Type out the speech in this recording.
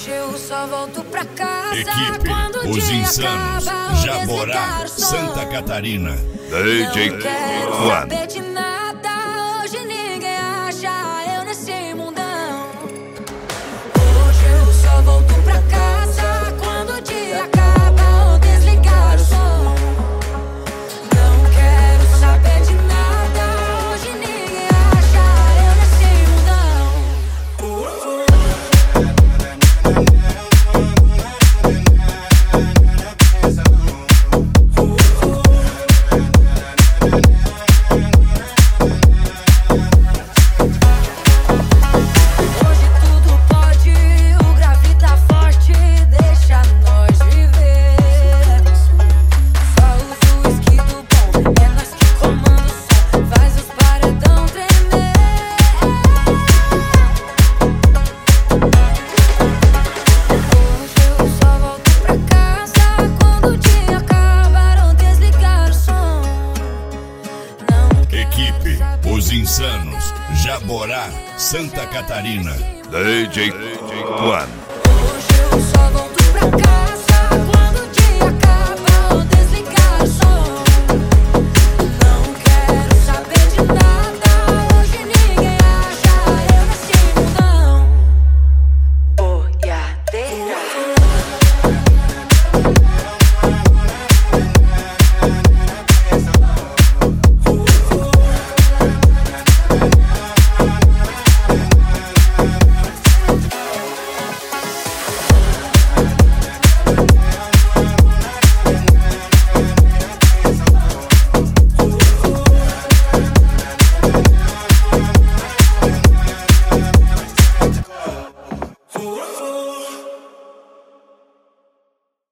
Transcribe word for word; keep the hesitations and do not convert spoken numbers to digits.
Hoje eu só volto pra casa Equipe quando o Os dia Insanos, acaba, Jaborá, Santa Catarina. D J Não quero One. saber de nada, hoje ninguém acha eu nesse mundão. Hoje eu só volto pra casa quando o dia acaba ou desligar o som. Não quero saber de nada, hoje ninguém acha eu nesse mundão. Hoje tudo pode, o grave tá forte, deixa nós viver. Só usa o whisky do bom, é nós que comanda o som, faz os paredão tremer. Hoje eu só volto pra casa quando o dia acabar ou desligar o som. Não quero Equipe saber Os de Insanos, nada, Jaborá, Santa Catarina. D J One.